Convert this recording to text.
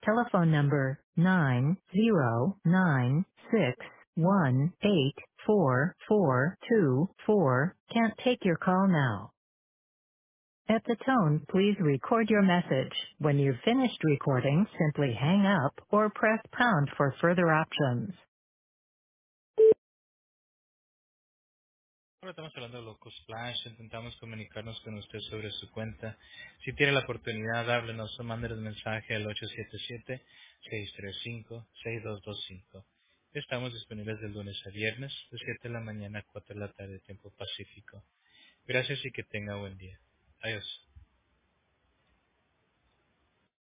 Telephone number 90961844424 can't take your call now. At the tone, please record your message. When you've finished recording, simply hang up or press pound for further options. Ahora estamos hablando de Loco Splash, intentamos comunicarnos con usted sobre su cuenta. Si tiene la oportunidad, háblenos o mándenos mensaje al 877-635-6225. Estamos disponibles de lunes a viernes, de 7 de la mañana a 4 de la tarde, tiempo pacífico. Gracias y que tenga buen día. Adiós.